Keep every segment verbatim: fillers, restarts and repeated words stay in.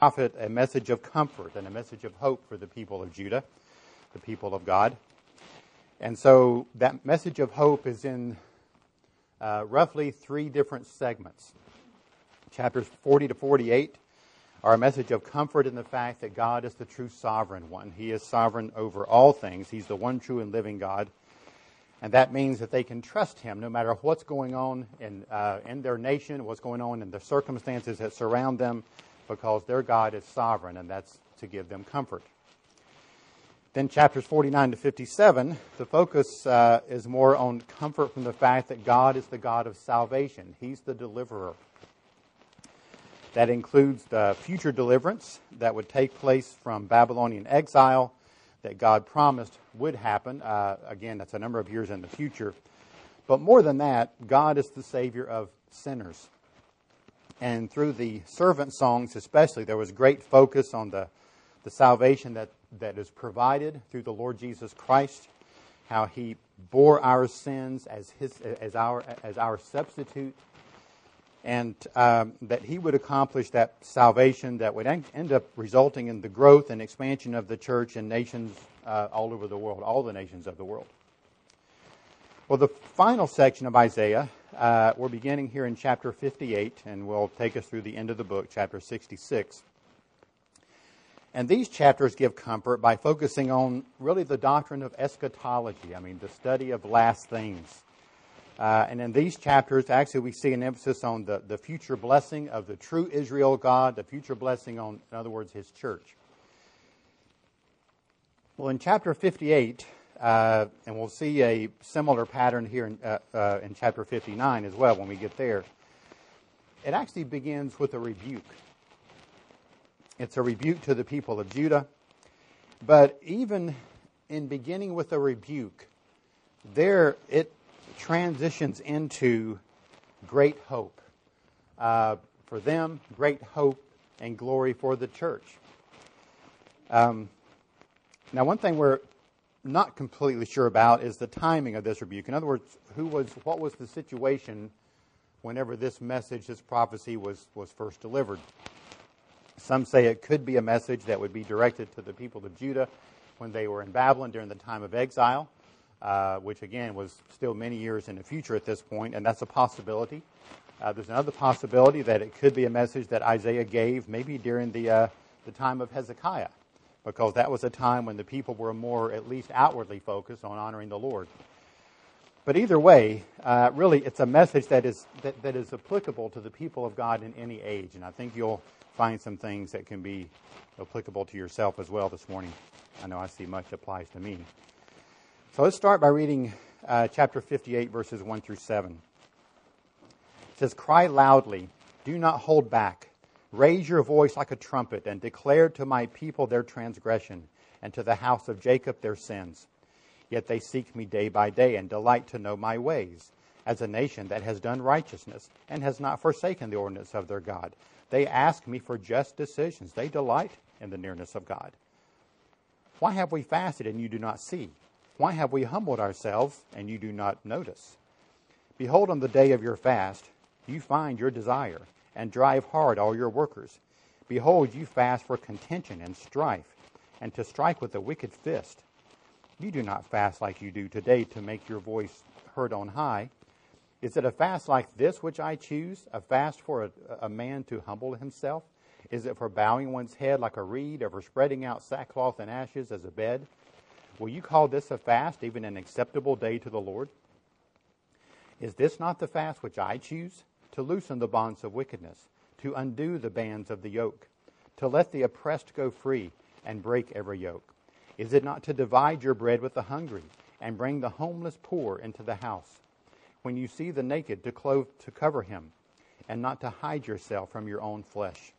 prophet a message of comfort and a message of hope for the people of Judah, the people of God. And so that message of hope is in uh, roughly three different segments. Chapters forty to forty-eight are a message of comfort in the fact that God is the true sovereign one. He is sovereign over all things. He's the one true and living God. And that means that they can trust Him no matter what's going on in, uh, in their nation, what's going on in the circumstances that surround them, because their God is sovereign, and that's to give them comfort. Then chapters forty-nine to fifty-seven, the focus uh, is more on comfort from the fact that God is the God of salvation. He's the deliverer. That includes the future deliverance that would take place from Babylonian exile that God promised would happen. Uh, again, that's a number of years in the future. But more than that, God is the Savior of sinners. And through the servant songs especially, there was great focus on the, the salvation that, that is provided through the Lord Jesus Christ, how He bore our sins as his as our as our substitute, and um, that He would accomplish that salvation that would end up resulting in the growth and expansion of the church in nations uh, all over the world, all the nations of the world. Well, the final section of Isaiah, uh, we're beginning here in chapter fifty-eight, and will take us through the end of the book, chapter sixty-six. And these chapters give comfort by focusing on really the doctrine of eschatology, I mean, the study of last things. Uh, and in these chapters, actually, we see an emphasis on the, the future blessing of the true Israel God, the future blessing on, in other words, His church. Well, in chapter fifty-eight, uh, and we'll see a similar pattern here in, uh, uh, in chapter fifty-nine as well when we get there, it actually begins with a rebuke. It's a rebuke to the people of Judah. But even in beginning with a rebuke, there it transitions into great hope uh, for them, great hope and glory for the church. Um, now, one thing we're not completely sure about is the timing of this rebuke. In other words, who was, what was the situation whenever this message, this prophecy was, was first delivered? Some say it could be a message that would be directed to the people of Judah when they were in Babylon during the time of exile. Uh, which again was still many years in the future at this point, and that's a possibility. Uh, there's another possibility that it could be a message that Isaiah gave maybe during the uh, the time of Hezekiah, because that was a time when the people were more, at least outwardly, focused on honoring the Lord. But either way, uh, really, it's a message that is that, that is applicable to the people of God in any age, and I think you'll find some things that can be applicable to yourself as well this morning. I know I see much applies to me. So let's start by reading uh, chapter fifty-eight, verses one through seven. It says, "Cry loudly, do not hold back. Raise your voice like a trumpet, and declare to my people their transgression, and to the house of Jacob their sins. Yet they seek me day by day, and delight to know my ways, as a nation that has done righteousness, and has not forsaken the ordinance of their God. They ask me for just decisions. They delight in the nearness of God. Why have we fasted, and you do not see? Why have we humbled ourselves, and you do not notice? Behold, on the day of your fast, you find your desire, and drive hard all your workers. Behold, you fast for contention and strife, and to strike with a wicked fist. You do not fast like you do today to make your voice heard on high. Is it a fast like this which I choose, a fast for a, a man to humble himself? Is it for bowing one's head like a reed, or for spreading out sackcloth and ashes as a bed? Will you call this a fast, even an acceptable day to the Lord? Is this not the fast which I choose? To loosen the bonds of wickedness, to undo the bands of the yoke, to let the oppressed go free, and break every yoke. Is it not to divide your bread with the hungry, and bring the homeless poor into the house? When you see the naked, to clothe, to cover him, and not to hide yourself from your own flesh."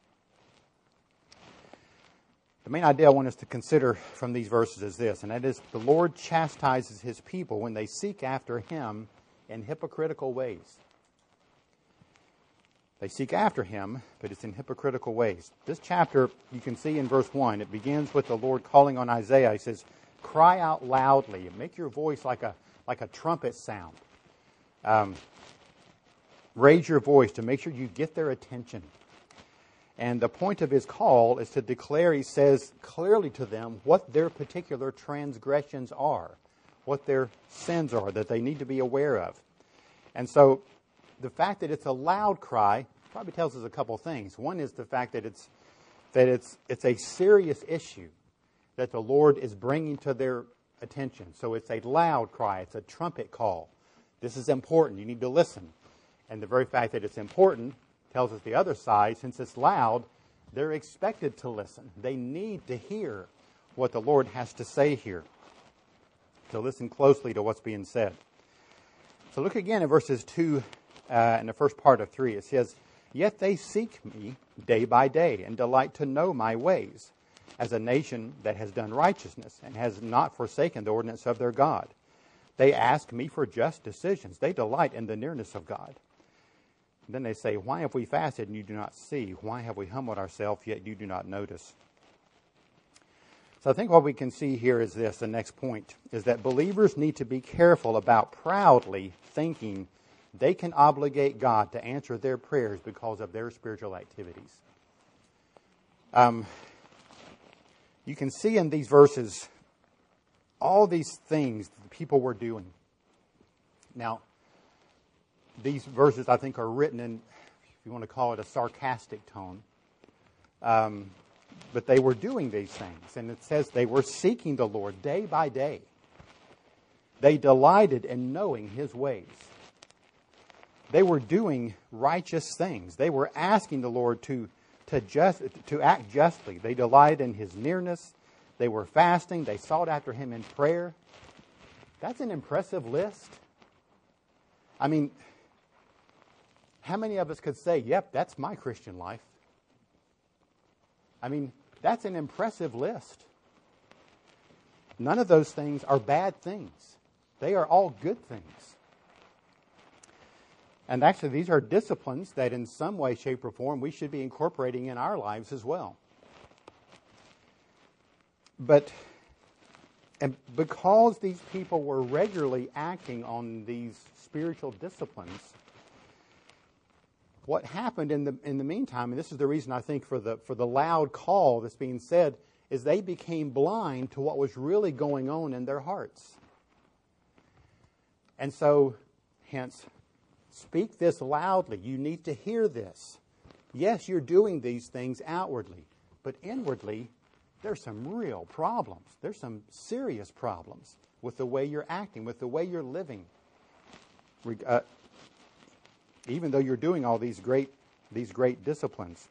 The main idea I want us to consider from these verses is this, and that is the Lord chastises His people when they seek after Him in hypocritical ways. They seek after Him, but it's in hypocritical ways. This chapter, you can see in verse one, it begins with the Lord calling on Isaiah. He says, "Cry out loudly and make your voice like a like a trumpet sound. Um, raise your voice to make sure you get their attention." And the point of his call is to declare, he says clearly to them, what their particular transgressions are, what their sins are that they need to be aware of. And so the fact that it's a loud cry probably tells us a couple things. One is the fact that it's that it's it's a serious issue that the Lord is bringing to their attention. So it's a loud cry. It's a trumpet call. This is important. You need to listen. And the very fact that it's important tells us the other side. Since it's loud, they're expected to listen. They need to hear what the Lord has to say here. So listen closely to what's being said. So look again at verses two uh, and the first part of three. It says, "Yet they seek me day by day and delight to know my ways, as a nation that has done righteousness and has not forsaken the ordinance of their God. They ask me for just decisions. They delight in the nearness of God." And then they say, "Why have we fasted and you do not see? Why have we humbled ourselves, yet you do not notice?" So I think what we can see here is this, the next point, is that believers need to be careful about proudly thinking they can obligate God to answer their prayers because of their spiritual activities. Um, you can see in these verses all these things that the people were doing. Now, these verses, I think, are written in, if you want to call it, a sarcastic tone. Um, but they were doing these things. And it says they were seeking the Lord day by day. They delighted in knowing His ways. They were doing righteous things. They were asking the Lord to, to, just, to act justly. They delighted in His nearness. They were fasting. They sought after Him in prayer. That's an impressive list. I mean, how many of us could say, yep, that's my Christian life? I mean, that's an impressive list. None of those things are bad things. They are all good things. And actually, these are disciplines that in some way, shape, or form we should be incorporating in our lives as well. But and because these people were regularly acting on these spiritual disciplines, what happened in the in the meantime, and this is the reason I think for the for the loud call that's being said, is they became blind to what was really going on in their hearts. And so, hence, speak this loudly. You need to hear this. Yes, you're doing these things outwardly, but inwardly, there's some real problems. There's some serious problems with the way you're acting, with the way you're living. Uh, even though you're doing all these great, these great disciplines.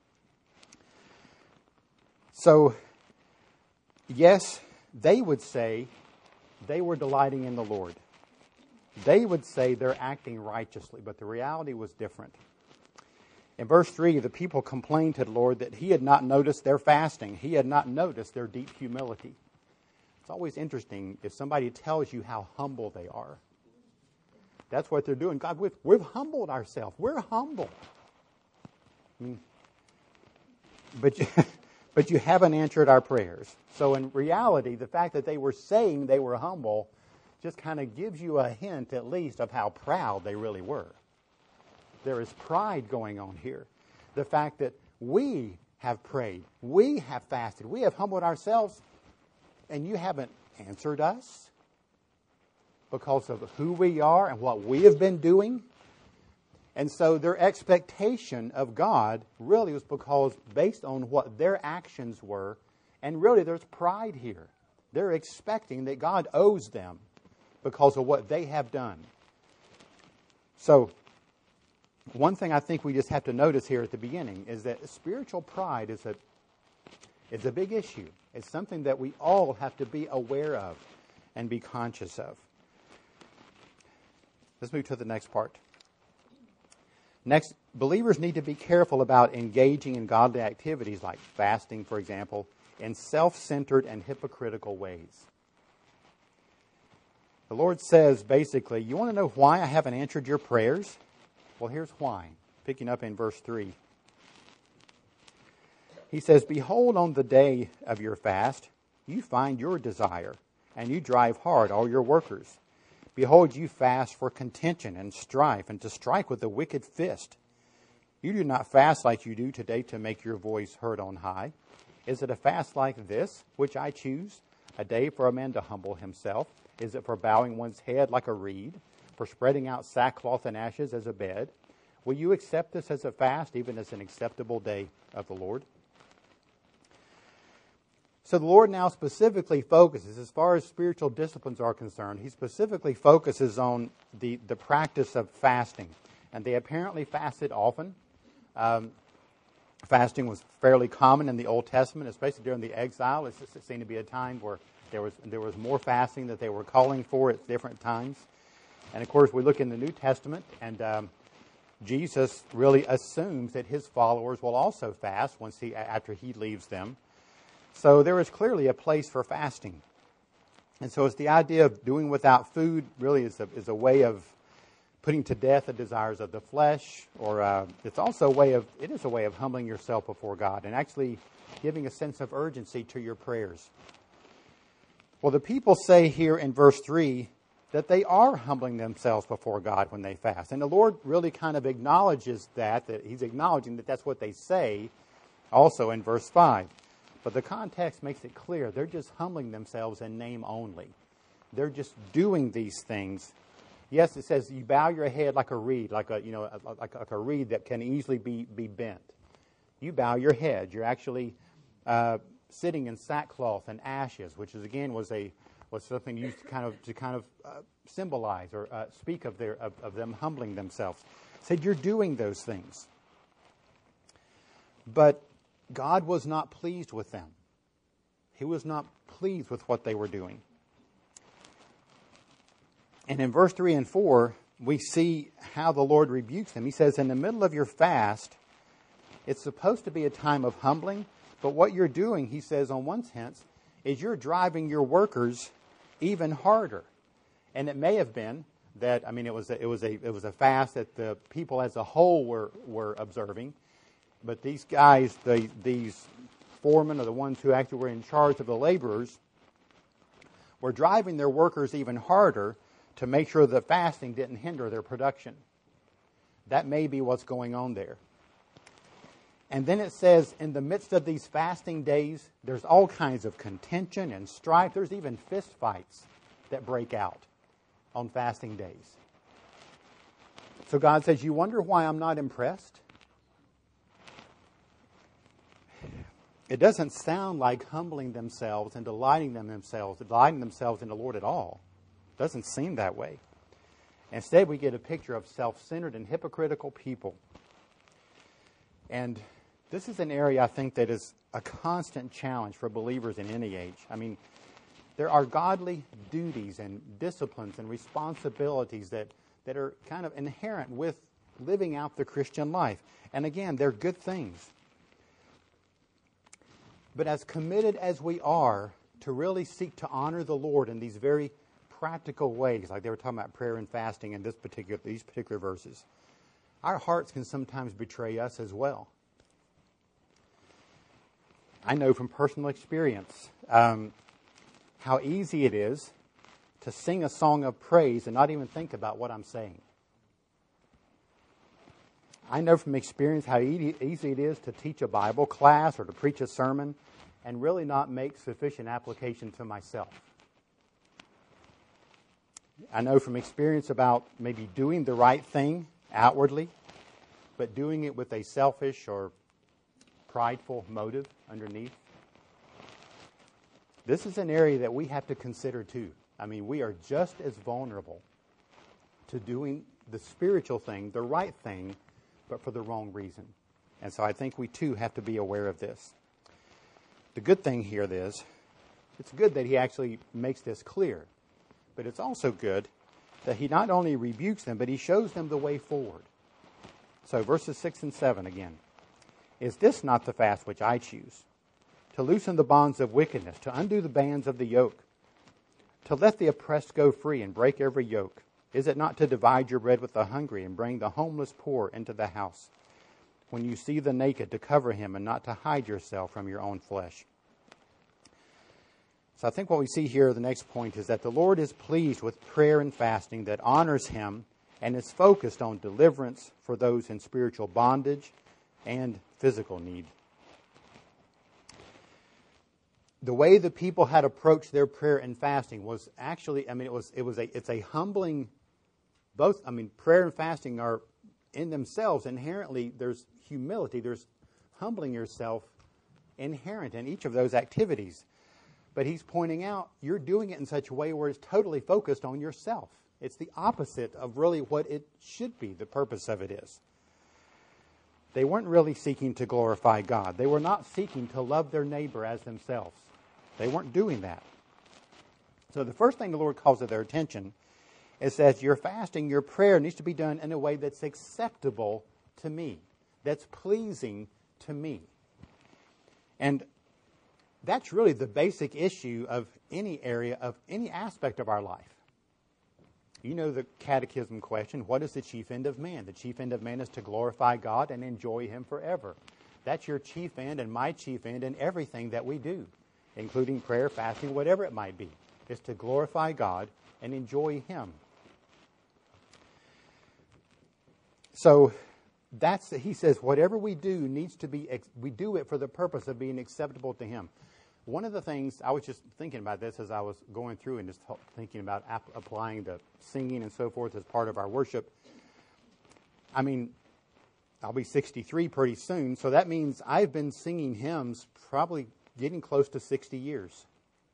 So, yes, they would say they were delighting in the Lord. They would say they're acting righteously, but the reality was different. In verse three, the people complained to the Lord that He had not noticed their fasting. He had not noticed their deep humility. It's always interesting if somebody tells you how humble they are. That's what they're doing. God, we've, we've humbled ourselves. We're humble. I mean, but, you, but you haven't answered our prayers. So in reality, the fact that they were saying they were humble just kind of gives you a hint, at least, of how proud they really were. There is pride going on here. The fact that we have prayed, we have fasted, we have humbled ourselves, and you haven't answered us because of who we are and what we have been doing. And so their expectation of God really was because based on what their actions were, and really there's pride here. They're expecting that God owes them because of what they have done. So, one thing I think we just have to notice here at the beginning is that spiritual pride is a, is a big issue. It's something that we all have to be aware of and be conscious of. Let's move to the next part. Next, believers need to be careful about engaging in godly activities like fasting, for example, in self-centered and hypocritical ways. The Lord says, basically, you want to know why I haven't answered your prayers? Well, here's why. Picking up in verse three. He says, "Behold, on the day of your fast, you find your desire, and you drive hard all your workers. Behold, you fast for contention and strife, and to strike with a wicked fist. You do not fast like you do today to make your voice heard on high. Is it a fast like this which I choose, a day for a man to humble himself? Is it for bowing one's head like a reed, for spreading out sackcloth and ashes as a bed? Will you accept this as a fast, even as an acceptable day of the Lord? So the Lord now specifically focuses, as far as spiritual disciplines are concerned, he specifically focuses on the, the practice of fasting. And they apparently fasted often. Um, fasting was fairly common in the Old Testament, especially during the exile. It seemed to be a time where there was there was more fasting that they were calling for at different times. And of course, we look in the New Testament, and um, Jesus really assumes that his followers will also fast once he after he leaves them. So there is clearly a place for fasting. And so it's the idea of doing without food really is a, is a way of putting to death the desires of the flesh, or uh, it's also a way of, it is a way of humbling yourself before God and actually giving a sense of urgency to your prayers. Well, the people say here in verse three that they are humbling themselves before God when they fast. And the Lord really kind of acknowledges that, that he's acknowledging that that's what they say also in verse five. But the context makes it clear they're just humbling themselves in name only. They're just doing these things. Yes, it says you bow your head like a reed, like a you know like, like a reed that can easily be, be bent. You bow your head. You're actually uh, sitting in sackcloth and ashes, which is again was a was something used to kind of to kind of uh, symbolize or uh, speak of their of, of them humbling themselves. Said you're doing those things, but God was not pleased with them. He was not pleased with what they were doing. And in verse three and four, we see how the Lord rebukes them. He says, in the middle of your fast, it's supposed to be a time of humbling, but what you're doing, he says, on one sense, is you're driving your workers even harder. And it may have been that, I mean, it was a, it was a it was a fast that the people as a whole were were observing. But these guys, the, these foremen, or the ones who actually were in charge of the laborers, were driving their workers even harder to make sure the fasting didn't hinder their production. That may be what's going on there. And then it says, in the midst of these fasting days, there's all kinds of contention and strife. There's even fist fights that break out on fasting days. So God says, you wonder why I'm not impressed? It doesn't sound like humbling themselves and delighting them themselves, delighting themselves in the Lord at all. It doesn't seem that way. Instead, we get a picture of self-centered and hypocritical people. And this is an area, I think, that is a constant challenge for believers in any age. I mean, there are godly duties and disciplines and responsibilities that, that are kind of inherent with living out the Christian life. And again, they're good things. But as committed as we are to really seek to honor the Lord in these very practical ways, like they were talking about prayer and fasting in this particular these particular verses, our hearts can sometimes betray us as well. I know from personal experience um, how easy it is to sing a song of praise and not even think about what I'm saying. I know from experience how easy it is to teach a Bible class or to preach a sermon and really not make sufficient application to myself. I know from experience about maybe doing the right thing outwardly, but doing it with a selfish or prideful motive underneath. This is an area that we have to consider too. I mean, we are just as vulnerable to doing the spiritual thing, the right thing, but for the wrong reason. And so I think we too have to be aware of this. The good thing here is, it's good that he actually makes this clear, but it's also good that he not only rebukes them, but he shows them the way forward. So verses six and seven again. Is this not the fast which I choose? To loosen the bonds of wickedness, to undo the bands of the yoke, to let the oppressed go free and break every yoke. Is it not to divide your bread with the hungry and bring the homeless poor into the house? When you see the naked, to cover him and not to hide yourself from your own flesh. So I think what we see here, the next point, is that the Lord is pleased with prayer and fasting that honors him and is focused on deliverance for those in spiritual bondage and physical need. The way the people had approached their prayer and fasting was actually, I mean, it was it was a it's a humbling. Both, I mean, prayer and fasting are in themselves inherently. There's humility. There's humbling yourself inherent in each of those activities. But he's pointing out you're doing it in such a way where it's totally focused on yourself. It's the opposite of really what it should be. The purpose of it is. They weren't really seeking to glorify God. They were not seeking to love their neighbor as themselves. They weren't doing that. So the first thing the Lord calls to their attention is that your fasting, your prayer needs to be done in a way that's acceptable to me, that's pleasing to me. And that's really the basic issue of any area, of any aspect of our life. You know the catechism question, what is the chief end of man? The chief end of man is to glorify God and enjoy Him forever. That's your chief end and my chief end in everything that we do, including prayer, fasting, whatever it might be, is to glorify God and enjoy Him. So that's, he says, whatever we do needs to be, we do it for the purpose of being acceptable to Him. One of the things, I was just thinking about this as I was going through and just thinking about ap- applying the singing and so forth as part of our worship. I mean, I'll be sixty-three pretty soon, so that means I've been singing hymns probably getting close to sixty years.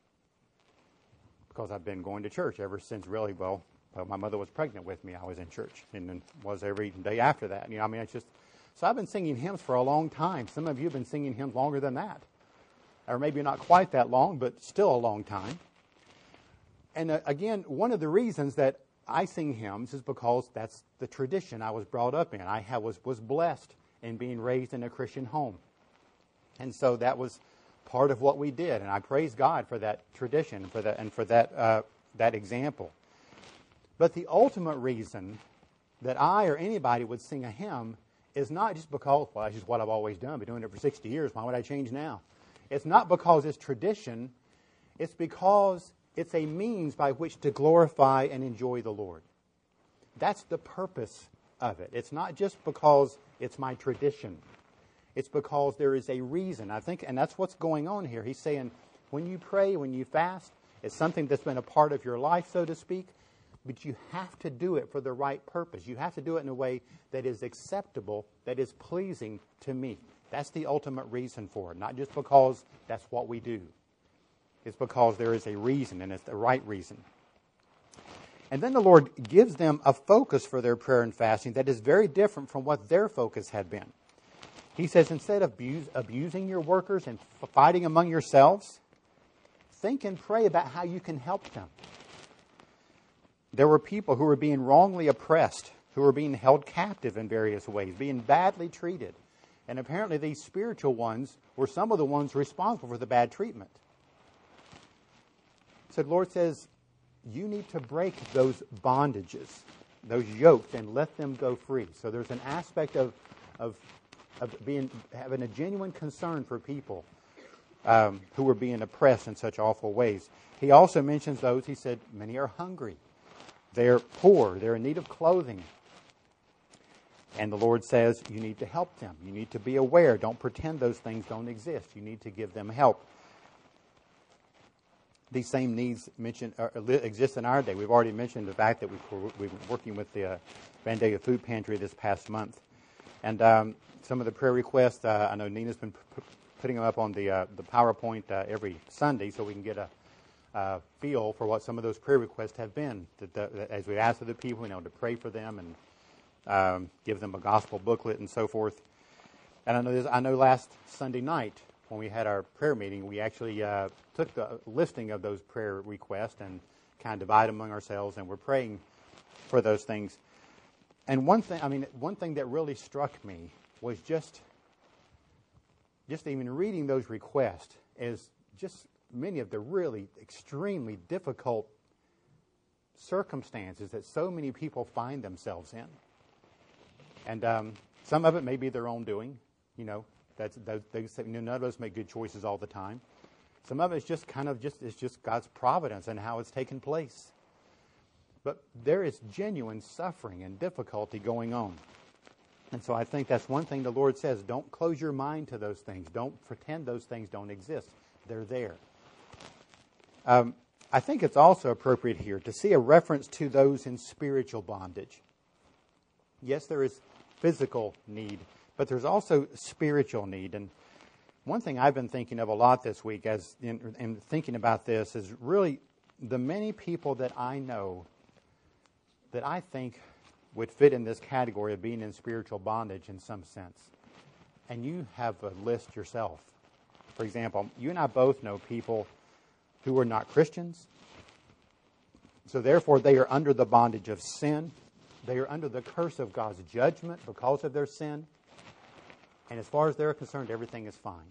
Because I've been going to church ever since really, well, well, my mother was pregnant with me. I was in church and then was every day after that. You know, I mean, it's just, so I've been singing hymns for a long time. Some of you have been singing hymns longer than that. Or maybe not quite that long, but still a long time. And uh, again, one of the reasons that I sing hymns is because that's the tradition I was brought up in. I have, was, was blessed in being raised in a Christian home. And so that was part of what we did. And I praise God for that tradition for that, and for that, uh, that example. But the ultimate reason that I or anybody would sing a hymn is not just because, well, that's just what I've always done. I've been doing it for sixty years. Why would I change now? It's not because it's tradition. It's because it's a means by which to glorify and enjoy the Lord. That's the purpose of it. It's not just because it's my tradition. It's because there is a reason. I think, and that's what's going on here. He's saying when you pray, when you fast, it's something that's been a part of your life, so to speak, but you have to do it for the right purpose. You have to do it in a way that is acceptable, that is pleasing to me. That's the ultimate reason for it, not just because that's what we do. It's because there is a reason, and it's the right reason. And then the Lord gives them a focus for their prayer and fasting that is very different from what their focus had been. He says, instead of abuse, abusing your workers and fighting among yourselves, think and pray about how you can help them. There were people who were being wrongly oppressed, who were being held captive in various ways, being badly treated. And apparently these spiritual ones were some of the ones responsible for the bad treatment. So the Lord says, you need to break those bondages, those yokes, and let them go free. So there's an aspect of of, of being having a genuine concern for people um, who were being oppressed in such awful ways. He also mentions those, he said, many are hungry. They're poor. They're in need of clothing. And the Lord says, you need to help them. You need to be aware. Don't pretend those things don't exist. You need to give them help. These same needs mentioned, uh, exist in our day. We've already mentioned the fact that we've, we've been working with the uh, Vandalia Food Pantry this past month. And um, some of the prayer requests, uh, I know Nina's been p- putting them up on the uh, the PowerPoint uh, every Sunday so we can get a uh, feel for what some of those prayer requests have been. That, the, that as we ask of the people, you know, to pray for them and Um, give them a gospel booklet and so forth. And I know this, I know last Sunday night when we had our prayer meeting, we actually uh, took the listing of those prayer requests and kind of divided among ourselves, and we're praying for those things. And one thing, I mean, one thing that really struck me was just, just even reading those requests is just many of the really extremely difficult circumstances that so many people find themselves in. And um, some of it may be their own doing, you know. That's those, those, you know, none of us make good choices all the time. Some of it's just kind of just it's just God's providence and how it's taken place. But there is genuine suffering and difficulty going on. And so I think that's one thing the Lord says. Don't close your mind to those things. Don't pretend those things don't exist. They're there. Um, I think it's also appropriate here to see a reference to those in spiritual bondage. Yes, there is physical need, but there's also spiritual need. And one thing I've been thinking of a lot this week as in, in thinking about this is really the many people that I know that I think would fit in this category of being in spiritual bondage in some sense. And you have a list yourself. For example, you and I both know people who are not Christians. So therefore, they are under the bondage of sin. They are under the curse of God's judgment because of their sin. And as far as they're concerned, everything is fine.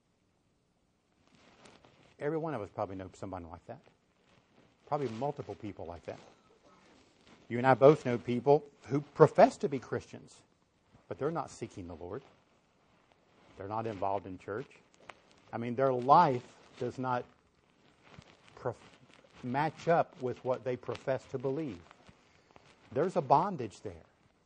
Every one of us probably knows somebody like that. Probably multiple people like that. You and I both know people who profess to be Christians, but they're not seeking the Lord. They're not involved in church. I mean, their life does not prof- match up with what they profess to believe. There's a bondage there.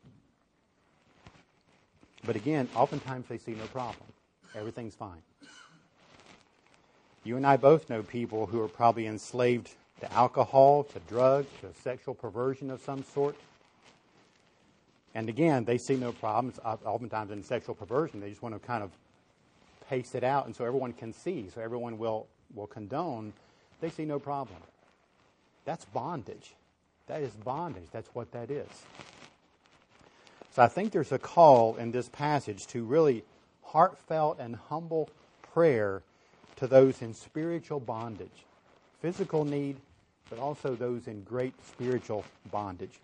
But again, oftentimes they see no problem. Everything's fine. You and I both know people who are probably enslaved to alcohol, to drugs, to sexual perversion of some sort. And again, they see no problems. Oftentimes in sexual perversion, they just want to kind of pace it out, and so everyone can see, so everyone will, will condone. They see no problem. That's bondage. That is bondage. That's what that is. So I think there's a call in this passage to really heartfelt and humble prayer to those in spiritual bondage. Physical need, but also those in great spiritual bondage.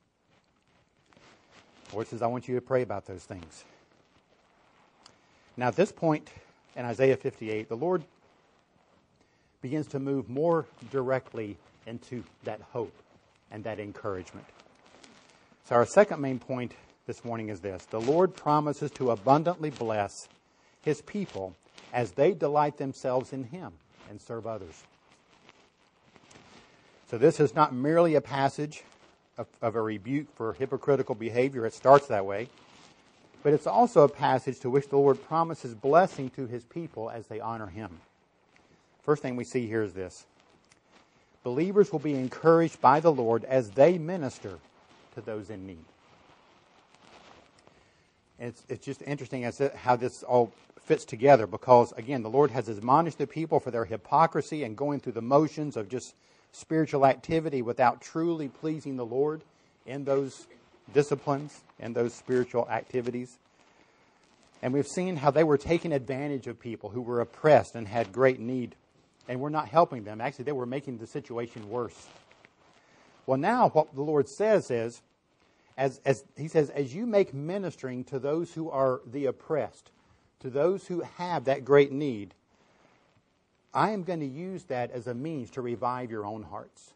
The Lord says, I want you to pray about those things. Now at this point in Isaiah fifty-eight, the Lord begins to move more directly into that hope and that encouragement. So our second main point this morning is this. The Lord promises to abundantly bless His people as they delight themselves in Him and serve others. So this is not merely a passage of, of a rebuke for hypocritical behavior. It starts that way. But it's also a passage to which the Lord promises blessing to His people as they honor Him. First thing we see here is this. Believers will be encouraged by the Lord as they minister to those in need. And it's, it's just interesting as to how this all fits together because, again, the Lord has admonished the people for their hypocrisy and going through the motions of just spiritual activity without truly pleasing the Lord in those disciplines and those spiritual activities. And we've seen how they were taking advantage of people who were oppressed and had great need and were not helping them. Actually, they were making the situation worse. Well, now what the Lord says is, as, as He says, as you make ministering to those who are the oppressed, to those who have that great need, I am going to use that as a means to revive your own hearts.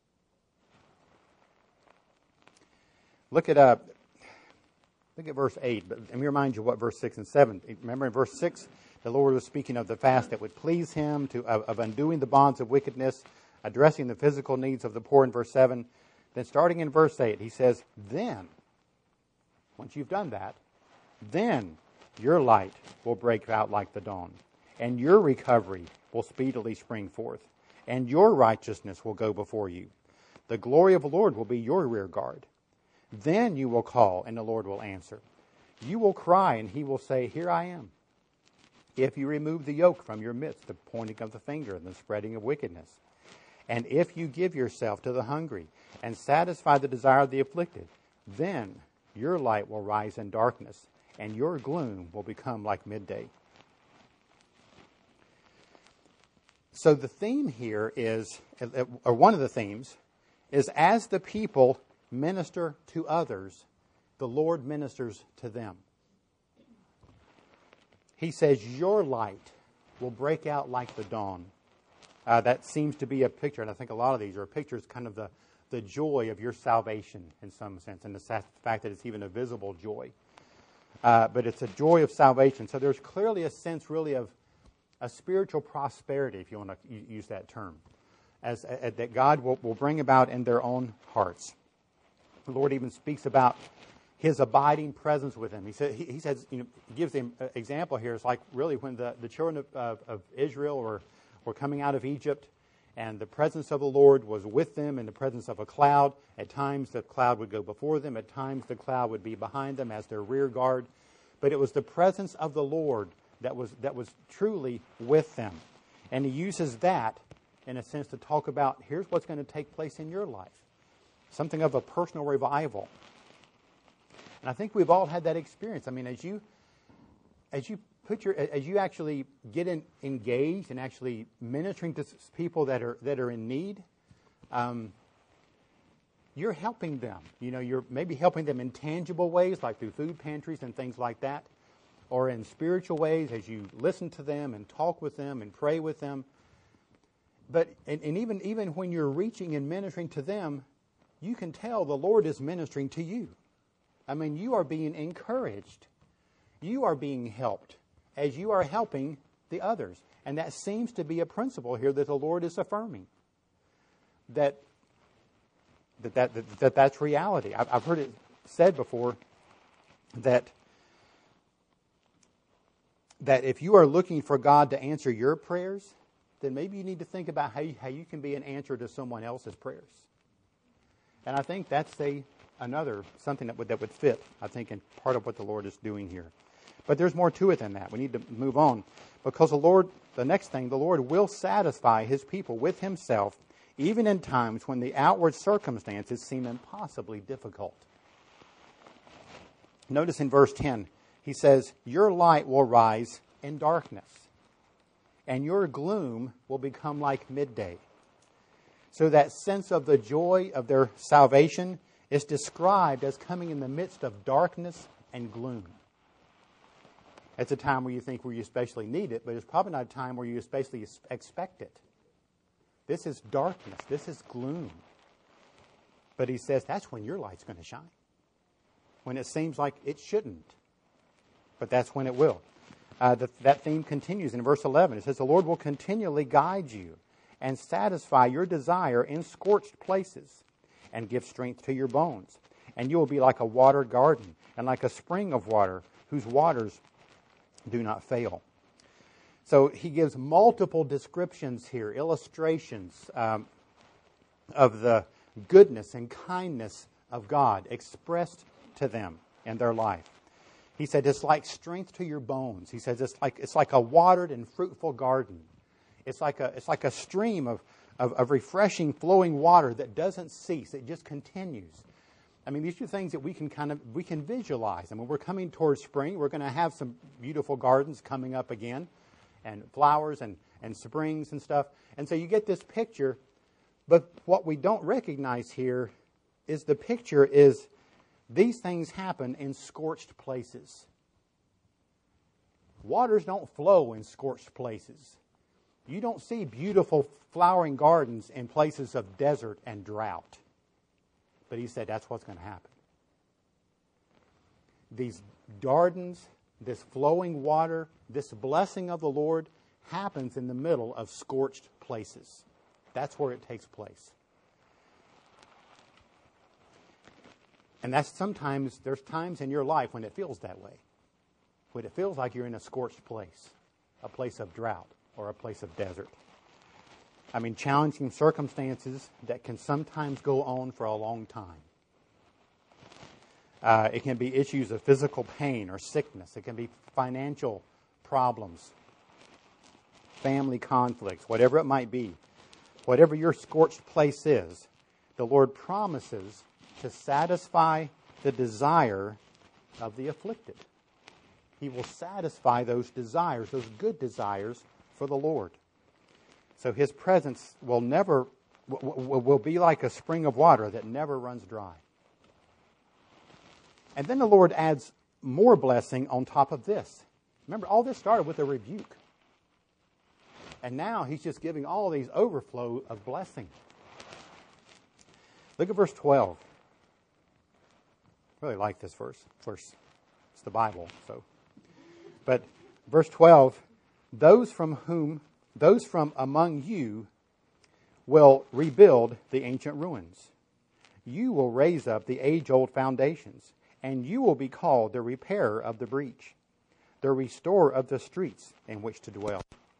Look at uh, look at verse eight. But let me remind you what verse six and seven. Remember in verse six, the Lord was speaking of the fast that would please Him, to of, of undoing the bonds of wickedness, addressing the physical needs of the poor in verse seven. Then starting in verse eight, He says, then, once you've done that, then your light will break out like the dawn, and your recovery will speedily spring forth, and your righteousness will go before you. The glory of the Lord will be your rear guard. Then you will call, and the Lord will answer. You will cry, and He will say, here I am. If you remove the yoke from your midst, the pointing of the finger and the spreading of wickedness, and if you give yourself to the hungry and satisfy the desire of the afflicted, then your light will rise in darkness, and your gloom will become like midday. So the theme here is, or one of the themes, is as the people minister to others, the Lord ministers to them. He says, your light will break out like the dawn. Uh, that seems to be a picture, and I think a lot of these are pictures, kind of the, the joy of your salvation in some sense, and the fact that it's even a visible joy. Uh, but it's a joy of salvation. So there's clearly a sense really of a spiritual prosperity, if you want to use that term. as, as that God will, will bring about in their own hearts. The Lord even speaks about His abiding presence with them. He said, he, he says, you know, he gives the example here. It's like really when the, the children of, of, of Israel were, were coming out of Egypt, and the presence of the Lord was with them in the presence of a cloud. At times the cloud would go before them. At times the cloud would be behind them as their rear guard. But it was the presence of the Lord that was that was truly with them. And He uses that, in a sense, to talk about here's what's going to take place in your life. Something of a personal revival. And I think we've all had that experience. I mean, as you as you put your as you actually get in, engaged and actually ministering to people that are that are in need, um, you're helping them. You know, you're maybe helping them in tangible ways, like through food pantries and things like that, or in spiritual ways as you listen to them and talk with them and pray with them. But and, and even even when you're reaching and ministering to them, you can tell the Lord is ministering to you. I mean, you are being encouraged. You are being helped as you are helping the others. And that seems to be a principle here that the Lord is affirming. That that, that, that, that that's reality. I've, I've heard it said before that, that if you are looking for God to answer your prayers, then maybe you need to think about how you, how you can be an answer to someone else's prayers. And I think that's a another something that would that would fit, I think, in part of what the Lord is doing here. But there's more to it than that. We need to move on. Because the Lord, the next thing, the Lord will satisfy His people with Himself, even in times when the outward circumstances seem impossibly difficult. Notice in verse ten, He says, your light will rise in darkness, and your gloom will become like midday. So that sense of the joy of their salvation is described as coming in the midst of darkness and gloom. It's a time where you think where you especially need it, but it's probably not a time where you especially expect it. This is darkness. This is gloom. But He says that's when your light's going to shine. When it seems like it shouldn't. But that's when it will. Uh, the, that theme continues in verse eleven. It says, the Lord will continually guide you and satisfy your desire in scorched places and give strength to your bones. And you will be like a watered garden and like a spring of water whose waters do not fail. So He gives multiple descriptions here, illustrations um, of the goodness and kindness of God expressed to them in their life. He said it's like strength to your bones. He says it's like it's like a watered and fruitful garden. It's like a it's like a stream of, of, of refreshing flowing water that doesn't cease. It just continues. I mean, these are things that we can kind of we can visualize. I mean, we're coming towards spring. We're going to have some beautiful gardens coming up again, and flowers and, and springs and stuff. And so you get this picture. But what we don't recognize here is the picture is these things happen in scorched places. Waters don't flow in scorched places. You don't see beautiful flowering gardens in places of desert and drought. But He said that's what's going to happen. These gardens, this flowing water, this blessing of the Lord happens in the middle of scorched places. That's where it takes place. And that's sometimes, there's times in your life when it feels that way. When it feels like you're in a scorched place, a place of drought or a place of desert. I mean, challenging circumstances that can sometimes go on for a long time. Uh, it can be issues of physical pain or sickness. It can be financial problems, family conflicts, whatever it might be. Whatever your scorched place is, the Lord promises to satisfy the desire of the afflicted. He will satisfy those desires, those good desires for the Lord. So His presence will never, will be like a spring of water that never runs dry. And then the Lord adds more blessing on top of this. Remember, all this started with a rebuke. And now He's just giving all these overflow of blessing. Look at verse twelve. I really like this verse. Of course, it's the Bible. So, but verse twelve, those from whom, those from among you will rebuild the ancient ruins. You will raise up the age-old foundations, and you will be called the repairer of the breach, the restorer of the streets in which to dwell.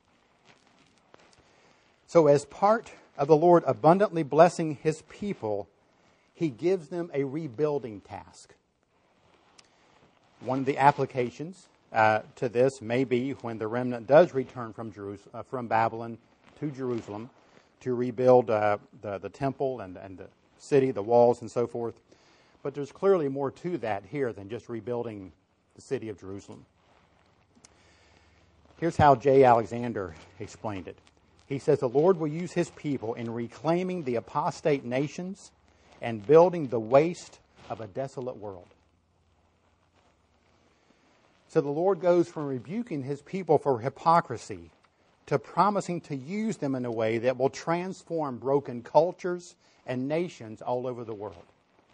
So as part of the Lord abundantly blessing his people, he gives them a rebuilding task. One of the applications uh, to this may be when the remnant does return from Jerusalem, uh, from Babylon to Jerusalem to rebuild uh, the, the temple and, and the city, the walls, and so forth. But there's clearly more to that here than just rebuilding the city of Jerusalem. Here's how J. Alexander explained it. He says, the Lord will use his people in reclaiming the apostate nations and building the waste of a desolate world. So the Lord goes from rebuking his people for hypocrisy to promising to use them in a way that will transform broken cultures and nations all over the world.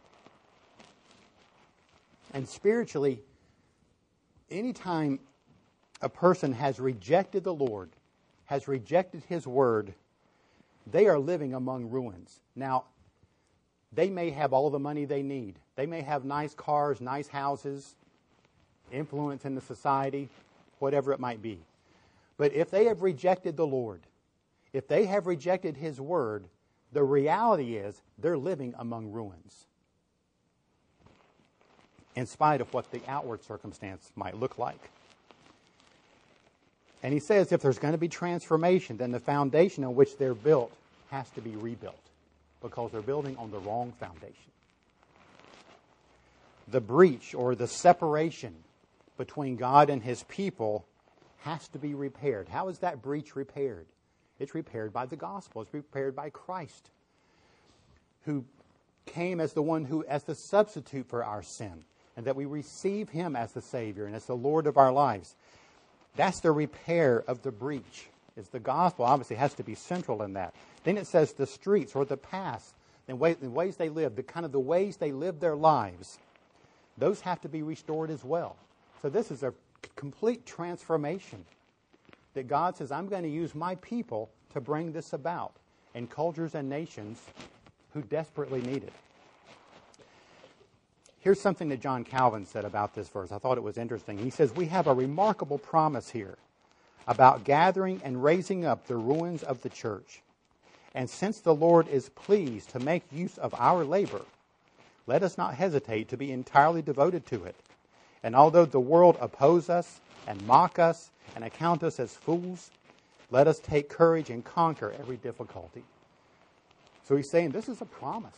And spiritually, anytime a person has rejected the Lord, has rejected his word, they are living among ruins. Now, they may have all the money they need. They may have nice cars, nice houses, influence in the society, whatever it might be. But if they have rejected the Lord, if they have rejected his word, the reality is they're living among ruins, in spite of what the outward circumstance might look like. And he says if there's going to be transformation, then the foundation on which they're built has to be rebuilt, because they're building on the wrong foundation. The breach or the separation between God and his people has to be repaired. How is that breach repaired? It's repaired by the gospel. It's repaired by Christ, who came as the one who, as the substitute for our sin, and that we receive him as the Savior and as the Lord of our lives. That's the repair of the breach. Is the gospel obviously has to be central in that. Then it says the streets or the past, the ways, the ways they live, the kind of the ways they live their lives, those have to be restored as well. So this is a complete transformation that God says, I'm going to use my people to bring this about in cultures and nations who desperately need it. Here's something that John Calvin said about this verse. I thought it was interesting. He says, we have a remarkable promise here about gathering and raising up the ruins of the church. And since the Lord is pleased to make use of our labor, let us not hesitate to be entirely devoted to it. And although the world oppose us and mock us and account us as fools, let us take courage and conquer every difficulty. So he's saying this is a promise.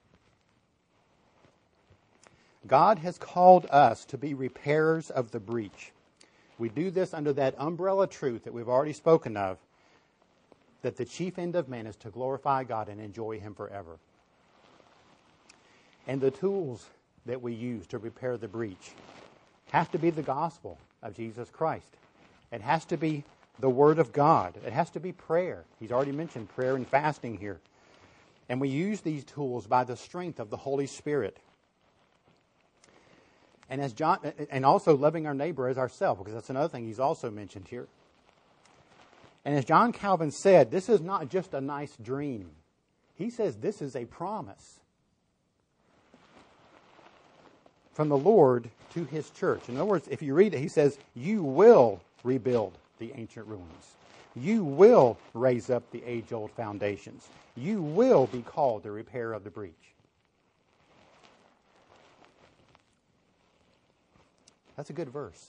God has called us to be repairers of the breach. We do this under that umbrella truth that we've already spoken of, that the chief end of man is to glorify God and enjoy him forever. And the tools that we use to repair the breach have to be the gospel of Jesus Christ. It has to be the Word of God. It has to be prayer. He's already mentioned prayer and fasting here. And we use these tools by the strength of the Holy Spirit. And as John, and also loving our neighbor as ourselves, because that's another thing he's also mentioned here. And as John Calvin said, this is not just a nice dream. He says this is a promise from the Lord to his church. In other words, if you read it, he says, you will rebuild the ancient ruins. You will raise up the age-old foundations. You will be called the repairer of the breach. That's a good verse.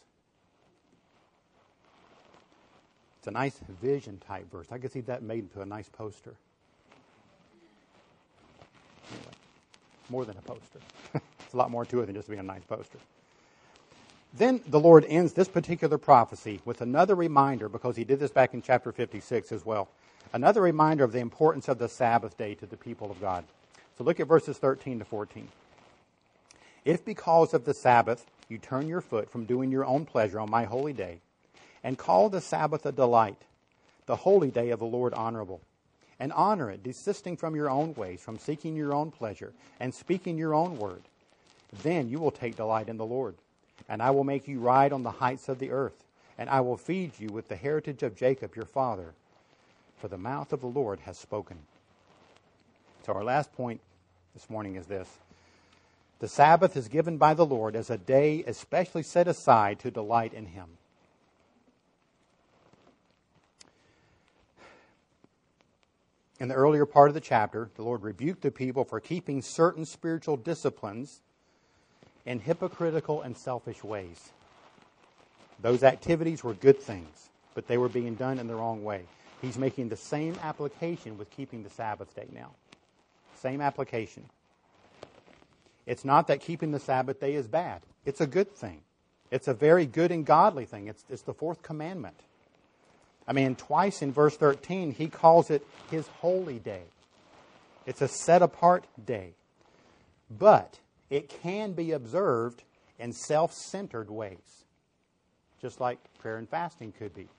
It's a nice vision type verse. I could see that made into a nice poster. Anyway, more than a poster. It's a lot more to it than just being a nice poster. Then the Lord ends this particular prophecy with another reminder, because he did this back in chapter fifty-six as well. Another reminder of the importance of the Sabbath day to the people of God. So look at verses thirteen to fourteen. If because of the Sabbath you turn your foot from doing your own pleasure on my holy day, and call the Sabbath a delight, the holy day of the Lord honorable, and honor it, desisting from your own ways, from seeking your own pleasure, and speaking your own word, then you will take delight in the Lord. And I will make you ride on the heights of the earth, and I will feed you with the heritage of Jacob your father. For the mouth of the Lord has spoken. So our last point this morning is this. The Sabbath is given by the Lord as a day especially set aside to delight in Him. In the earlier part of the chapter, the Lord rebuked the people for keeping certain spiritual disciplines in hypocritical and selfish ways. Those activities were good things, but they were being done in the wrong way. He's making the same application with keeping the Sabbath day now. Same application. It's not that keeping the Sabbath day is bad. It's a good thing. It's a very good and godly thing. It's, it's the fourth commandment. I mean, twice in verse thirteen, he calls it his holy day. It's a set-apart day. But it can be observed in self-centered ways, just like prayer and fasting could be.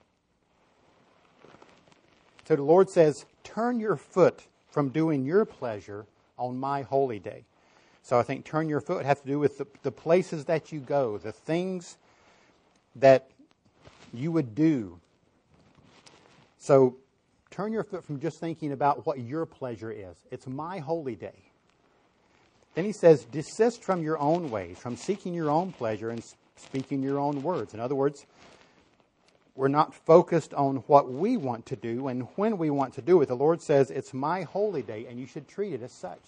So the Lord says, turn your foot from doing your pleasure on my holy day. So I think turn your foot has to do with the, the places that you go, the things that you would do. So turn your foot from just thinking about what your pleasure is. It's my holy day. Then he says, desist from your own ways, from seeking your own pleasure and speaking your own words. In other words, we're not focused on what we want to do and when we want to do it. The Lord says, it's my holy day and you should treat it as such.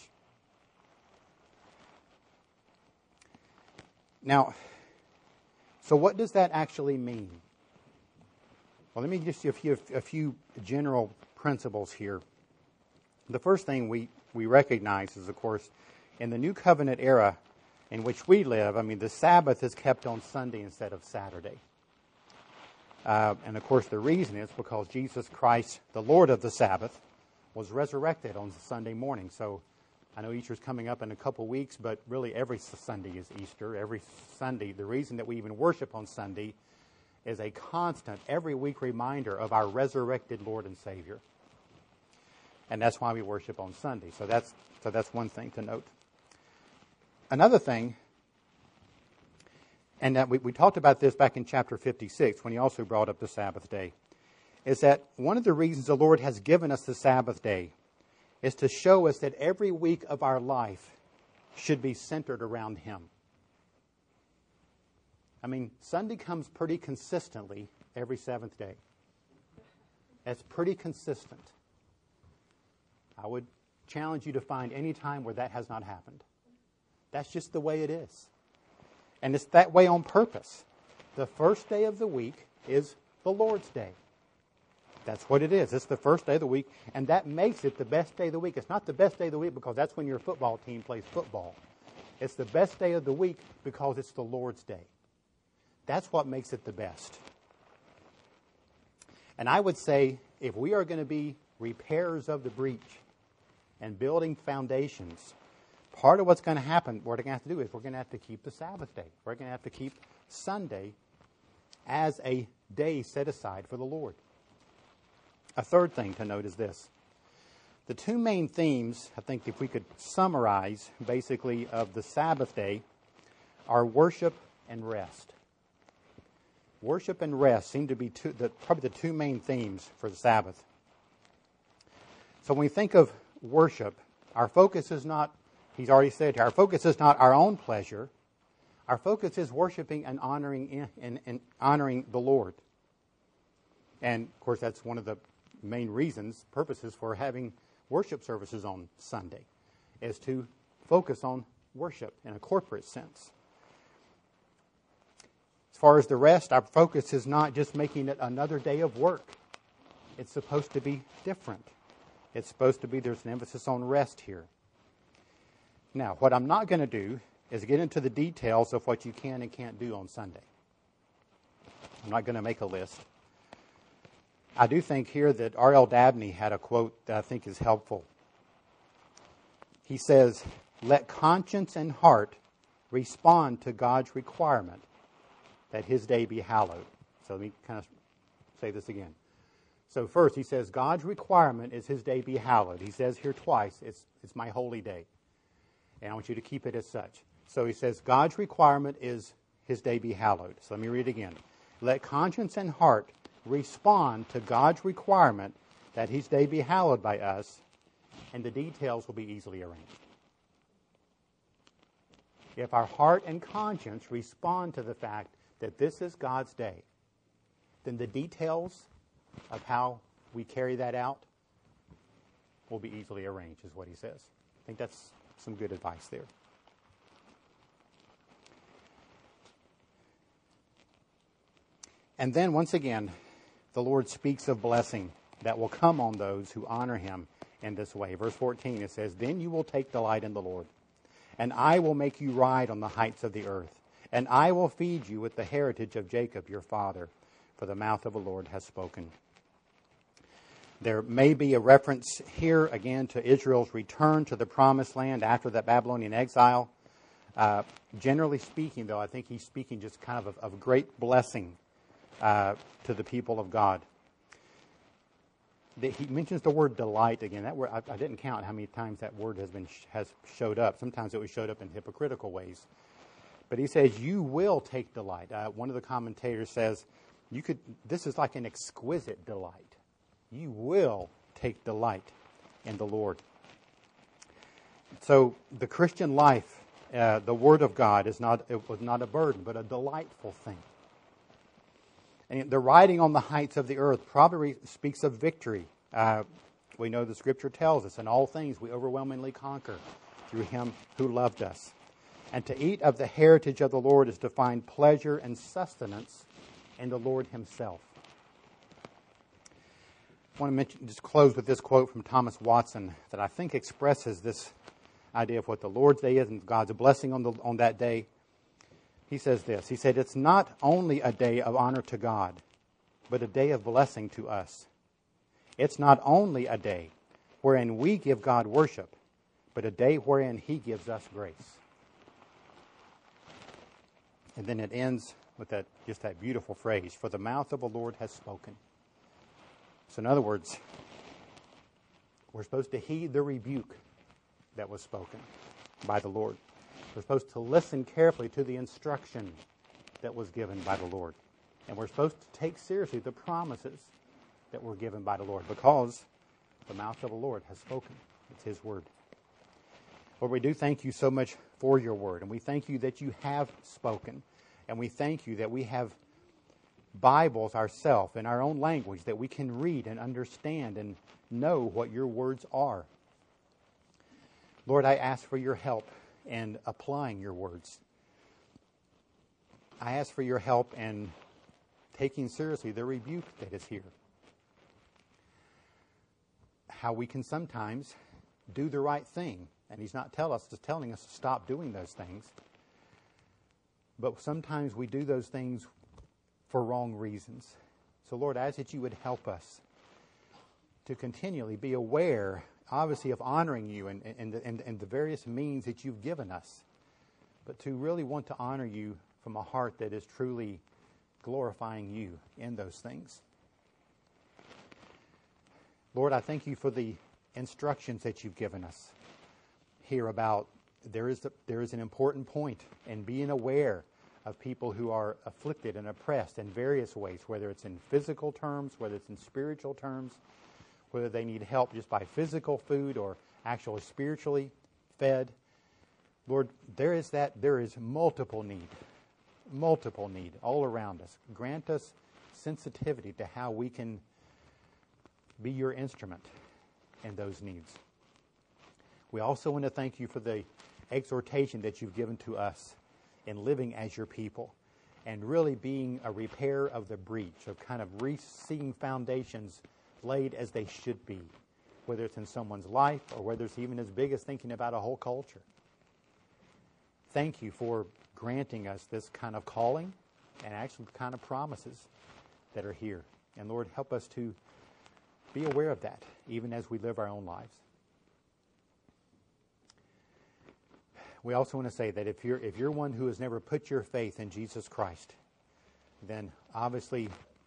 Now, so what does that actually mean? Well, let me just give you a few general principles here. The first thing we, we recognize is, of course, in the New Covenant era in which we live, I mean, the Sabbath is kept on Sunday instead of Saturday. Uh, and, of course, the reason is because Jesus Christ, the Lord of the Sabbath, was resurrected on Sunday morning. So I know Easter's coming up in a couple weeks, but really every Sunday is Easter. Every Sunday, the reason that we even worship on Sunday is a constant, every week reminder of our resurrected Lord and Savior. And that's why we worship on Sunday. So that's so that's one thing to note. Another thing, and that we, we talked about this back in chapter fifty-six when he also brought up the Sabbath day, is that one of the reasons the Lord has given us the Sabbath day is to show us that every week of our life should be centered around Him. I mean, Sunday comes pretty consistently every seventh day. That's pretty consistent. I would challenge you to find any time where that has not happened. That's just the way it is. And it's that way on purpose. The first day of the week is the Lord's day. That's what it is. It's the first day of the week, and that makes it the best day of the week. It's not the best day of the week because that's when your football team plays football. It's the best day of the week because it's the Lord's day. That's what makes it the best. And I would say if we are going to be repairers of the breach and building foundations, part of what's going to happen, what we're going to have to do is we're going to have to keep the Sabbath day. We're going to have to keep Sunday as a day set aside for the Lord. A third thing to note is this. The two main themes, I think if we could summarize basically of the Sabbath day, are worship and rest. Worship and rest seem to be two, the, probably the two main themes for the Sabbath. So when we think of worship, our focus is not, he's already said here, our focus is not our own pleasure. Our focus is worshiping and honoring and, and honoring the Lord. And, of course, that's one of the main reasons, purposes for having worship services on Sunday, is to focus on worship in a corporate sense. As far as the rest, our focus is not just making it another day of work. It's supposed to be different. It's supposed to be, there's an emphasis on rest here. Now, what I'm not going to do is get into the details of what you can and can't do on Sunday. I'm not going to make a list. I do think here that R L Dabney had a quote that I think is helpful. He says, "Let conscience and heart respond to God's requirement that His day be hallowed." So let me kind of say this again. So first, he says, God's requirement is His day be hallowed. He says here twice, it's, it's my holy day. And I want you to keep it as such. So he says, God's requirement is His day be hallowed. So let me read it again. Let conscience and heart respond to God's requirement that His day be hallowed by us, and the details will be easily arranged. If our heart and conscience respond to the fact that this is God's day, then the details of how we carry that out will be easily arranged, is what he says. I think that's some good advice there. And then, once again, the Lord speaks of blessing that will come on those who honor him in this way. Verse fourteen, it says, "Then you will take delight in the Lord, and I will make you ride on the heights of the earth, and I will feed you with the heritage of Jacob your father, for the mouth of the Lord has spoken." There may be a reference here again to Israel's return to the promised land after that Babylonian exile. Uh, generally speaking, though, I think he's speaking just kind of of, of great blessing uh, to the people of God. The, he mentions the word delight again. That word, I, I didn't count how many times that word has been has showed up. Sometimes it was showed up in hypocritical ways. But he says, "You will take delight." Uh, one of the commentators says, "You could. This is like an exquisite delight. You will take delight in the Lord." So the Christian life, uh, the Word of God, is not it was not a burden, but a delightful thing. And the riding on the heights of the earth probably speaks of victory. Uh, we know the Scripture tells us, "In all things we overwhelmingly conquer through Him who loved us." And to eat of the heritage of the Lord is to find pleasure and sustenance in the Lord Himself. I want to mention, just close with this quote from Thomas Watson that I think expresses this idea of what the Lord's Day is and God's blessing on the on that day. He says this. He said, "It's not only a day of honor to God, but a day of blessing to us. It's not only a day wherein we give God worship, but a day wherein He gives us grace." And then it ends with that just that beautiful phrase, "For the mouth of the Lord has spoken." So in other words, we're supposed to heed the rebuke that was spoken by the Lord. We're supposed to listen carefully to the instruction that was given by the Lord. And we're supposed to take seriously the promises that were given by the Lord, because the mouth of the Lord has spoken. It's His word. Lord, we do thank you so much for your word. And we thank you that you have spoken. And we thank you that we have Bibles ourselves in our own language that we can read and understand and know what your words are. Lord, I ask for your help in applying your words. I ask for your help in taking seriously the rebuke that is here. How we can sometimes do the right thing, and He's not tell us, just telling us to stop doing those things. But sometimes we do those things for wrong reasons. So Lord, I ask that you would help us to continually be aware, obviously, of honoring you and, and, and, and the various means that you've given us, but to really want to honor you from a heart that is truly glorifying you in those things. Lord, I thank you for the instructions that you've given us here about there is, a, there is an important point in being aware of people who are afflicted and oppressed in various ways, whether it's in physical terms, whether it's in spiritual terms, whether they need help just by physical food or actually spiritually fed. Lord, there is that, there is multiple need, multiple need all around us. Grant us sensitivity to how we can be your instrument in those needs. We also want to thank you for the exhortation that you've given to us in living as your people and really being a repair of the breach, of kind of re-seeing foundations laid as they should be, whether it's in someone's life or whether it's even as big as thinking about a whole culture. Thank you for granting us this kind of calling and actually the kind of promises that are here. And Lord, help us to be aware of that, even as we live our own lives. We also want to say that if you're if you're one who has never put your faith in Jesus Christ, then obviously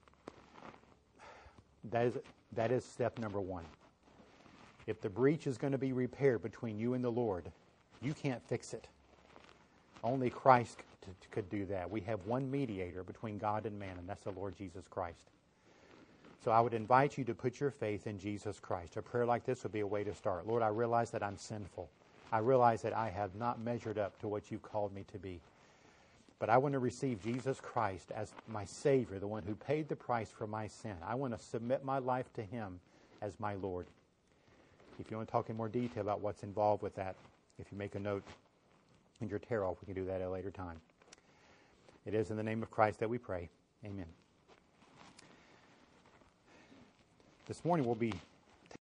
that is that is step number one. If the breach is going to be repaired between you and the Lord, you can't fix it. Only Christ could do that. We have one mediator between God and man, and that's the Lord Jesus Christ. So I would invite you to put your faith in Jesus Christ. A prayer like this would be a way to start. Lord, I realize that I'm sinful. I realize that I have not measured up to what you've called me to be. But I want to receive Jesus Christ as my Savior, the one who paid the price for my sin. I want to submit my life to him as my Lord. If you want to talk in more detail about what's involved with that, if you make a note in your tear off, we can do that at a later time. It is in the name of Christ that we pray. Amen. This morning we'll be